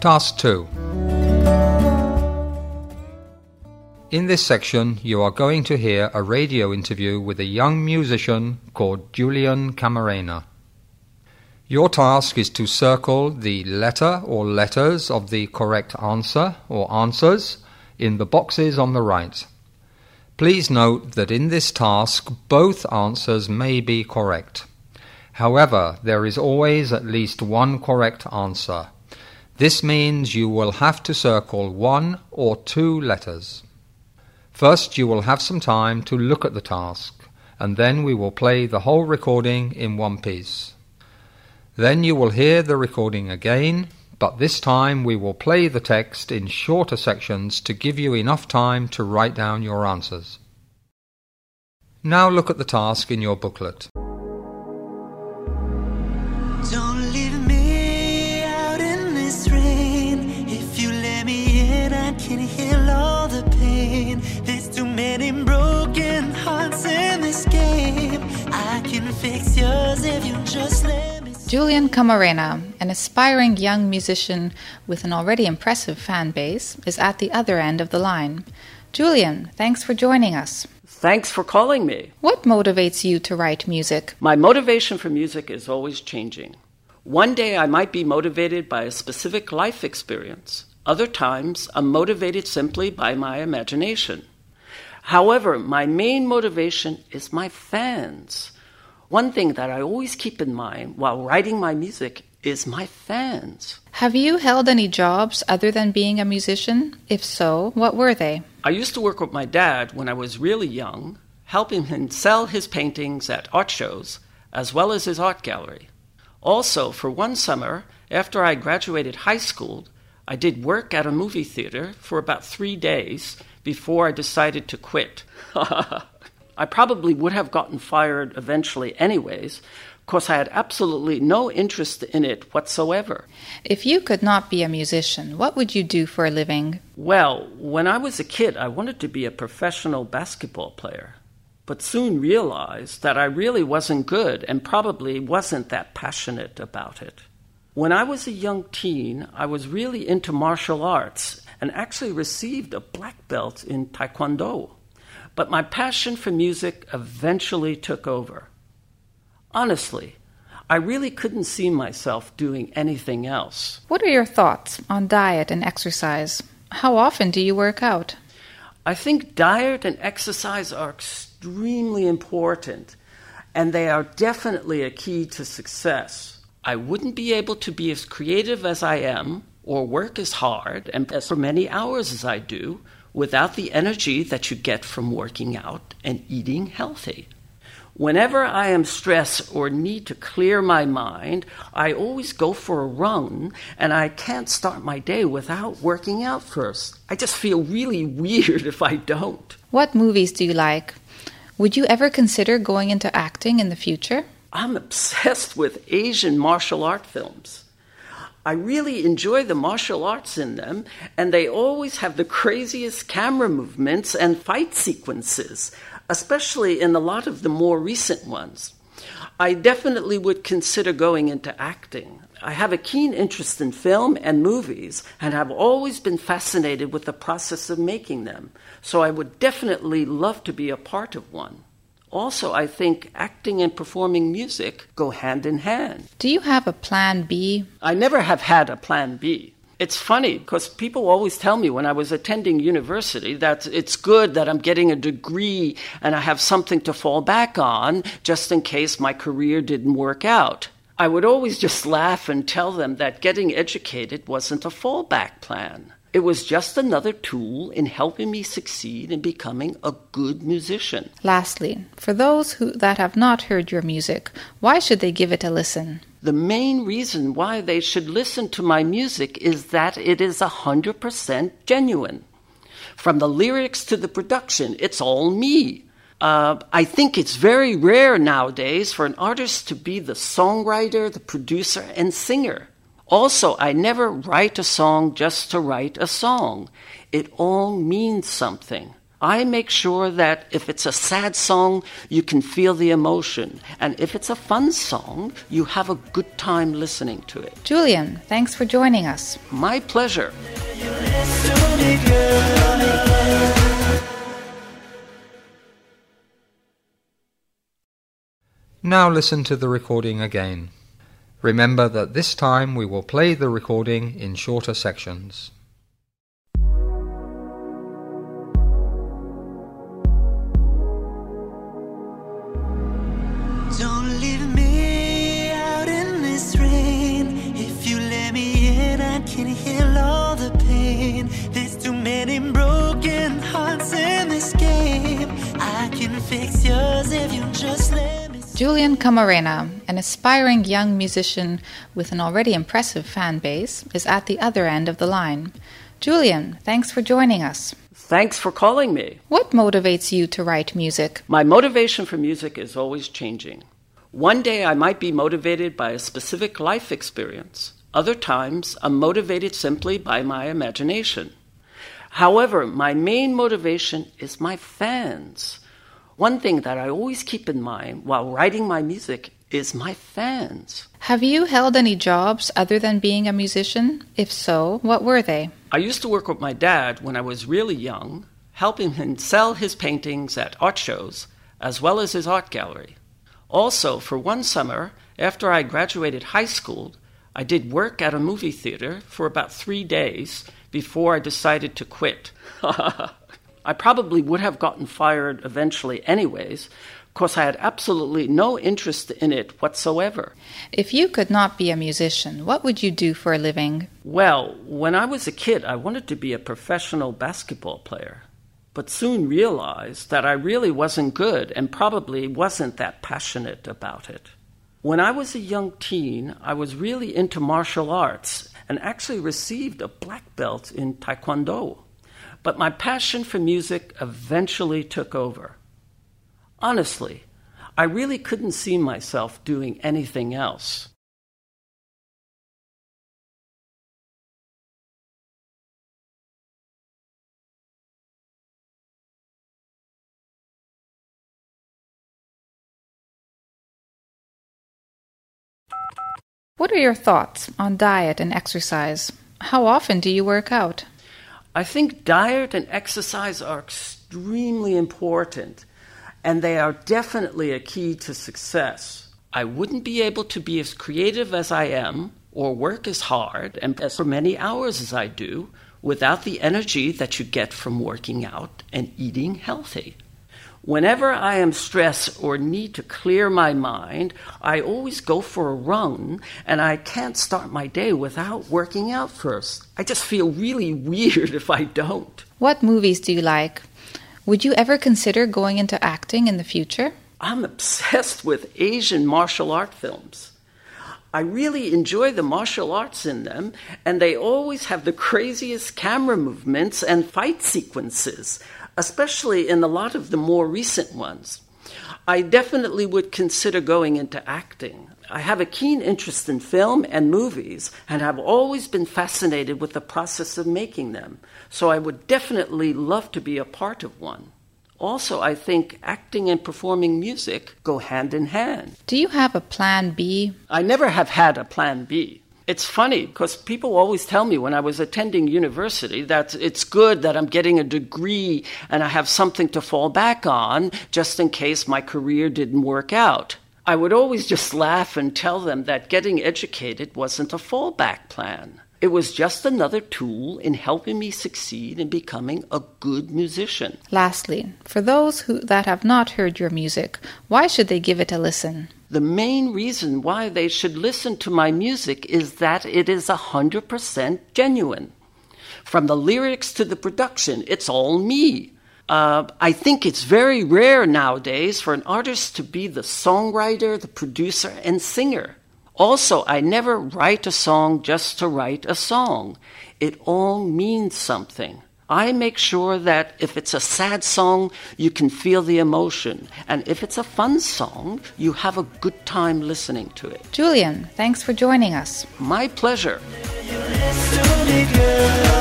Task 2. In this section, you are going to hear a radio interview with a young musician called Julian Camarena. Your task is to circle the letter or letters of the correct answer or answers in the boxes on the right. Please note that in this task, both answers may be correct. However, there is always at least one correct answer. This means you will have to circle one or two letters. First, you will have some time to look at the task, and then we will play the whole recording in one piece. Then you will hear the recording again, but this time we will play the text in shorter sections to give you enough time to write down your answers. Now look at the task in your booklet. Don't leave me out in this rain. If you let me in, I can heal all the pain. There's too many broken hearts in this game. I can fix yours if you just let me. Julian Camarena, an aspiring young musician with an already impressive fan base, is at the other end of the line. Julian, thanks for joining us. Thanks for calling me. What motivates you to write music? My motivation for music is always changing. One day I might be motivated by a specific life experience. Other times I'm motivated simply by my imagination. However, my main motivation is my fans. One thing that I always keep in mind while writing my music is my fans. Have you held any jobs other than being a musician? If so, what were they? I used to work with my dad when I was really young, helping him sell his paintings at art shows, as well as his art gallery. Also, for one summer, after I graduated high school, I did work at a movie theater for about 3 days before I decided to quit. I probably would have gotten fired eventually anyways, because I had absolutely no interest in it whatsoever. If you could not be a musician, what would you do for a living? Well, when I was a kid, I wanted to be a professional basketball player, but soon realized that I really wasn't good and probably wasn't that passionate about it. When I was a young teen, I was really into martial arts and actually received a black belt in Taekwondo. But my passion for music eventually took over. Honestly, I really couldn't see myself doing anything else. What are your thoughts on diet and exercise? How often do you work out? I think diet and exercise are extremely important, and they are definitely a key to success. I wouldn't be able to be as creative as I am, or work as hard and as many hours as I do, without the energy that you get from working out and eating healthy. Whenever I am stressed or need to clear my mind, I always go for a run, and I can't start my day without working out first. I just feel really weird if I don't. What movies do you like? Would you ever consider going into acting in the future? I'm obsessed with Asian martial art films. I really enjoy the martial arts in them, and they always have the craziest camera movements and fight sequences, especially in a lot of the more recent ones. I definitely would consider going into acting. I have a keen interest in film and movies and have always been fascinated with the process of making them, so I would definitely love to be a part of one. Also, I think acting and performing music go hand in hand. Do you have a plan B? I never have had a plan B. It's funny because people always tell me when I was attending university that it's good that I'm getting a degree and I have something to fall back on just in case my career didn't work out. I would always just laugh and tell them that getting educated wasn't a fallback plan. It was just another tool in helping me succeed in becoming a good musician. Lastly, for those that have not heard your music, why should they give it a listen? The main reason why they should listen to my music is that it is 100% genuine. From the lyrics to the production, it's all me. I think it's very rare nowadays for an artist to be the songwriter, the producer, and singer. Also, I never write a song just to write a song. It all means something. I make sure that if it's a sad song, you can feel the emotion. And if it's a fun song, you have a good time listening to it. Julian, thanks for joining us. My pleasure. Now listen to the recording again. Remember that this time we will play the recording in shorter sections. Don't leave me out in this rain. If you let me in, I can heal all the pain. There's too many broken hearts in this game. I can fix yours if you just let me. Julian Camarena, an aspiring young musician with an already impressive fan base, is at the other end of the line. Julian, thanks for joining us. Thanks for calling me. What motivates you to write music? My motivation for music is always changing. One day I might be motivated by a specific life experience. Other times I'm motivated simply by my imagination. However, my main motivation is my fans. One thing that I always keep in mind while writing my music is my fans. Have you held any jobs other than being a musician? If so, what were they? I used to work with my dad when I was really young, helping him sell his paintings at art shows, as well as his art gallery. Also, for one summer, after I graduated high school, I did work at a movie theater for about 3 days before I decided to quit. I probably would have gotten fired eventually anyways, because I had absolutely no interest in it whatsoever. If you could not be a musician, what would you do for a living? Well, when I was a kid, I wanted to be a professional basketball player, but soon realized that I really wasn't good and probably wasn't that passionate about it. When I was a young teen, I was really into martial arts and actually received a black belt in Taekwondo. But my passion for music eventually took over. Honestly, I really couldn't see myself doing anything else. What are your thoughts on diet and exercise? How often do you work out? I think diet and exercise are extremely important, and they are definitely a key to success. I wouldn't be able to be as creative as I am, or work as hard and as many hours as I do, without the energy that you get from working out and eating healthy. Whenever I am stressed or need to clear my mind, I always go for a run, and I can't start my day without working out first. I just feel really weird if I don't. What movies do you like? Would you ever consider going into acting in the future? I'm obsessed with Asian martial art films. I really enjoy the martial arts in them, and they always have the craziest camera movements and fight sequences, especially in a lot of the more recent ones. I definitely would consider going into acting. I have a keen interest in film and movies, and have always been fascinated with the process of making them, so I would definitely love to be a part of one. Also, I think acting and performing music go hand in hand. Do you have a plan B? I never have had a plan B. It's funny because people always tell me when I was attending university that it's good that I'm getting a degree and I have something to fall back on just in case my career didn't work out. I would always just laugh and tell them that getting educated wasn't a fallback plan. It was just another tool in helping me succeed in becoming a good musician. Lastly, for those that have not heard your music, why should they give it a listen? The main reason why they should listen to my music is that it is 100% genuine. From the lyrics to the production, it's all me. I think it's very rare nowadays for an artist to be the songwriter, the producer, and singer. Also, I never write a song just to write a song. It all means something. I make sure that if it's a sad song, you can feel the emotion. And if it's a fun song, you have a good time listening to it. Julian, thanks for joining us. My pleasure. Let's do it, girl.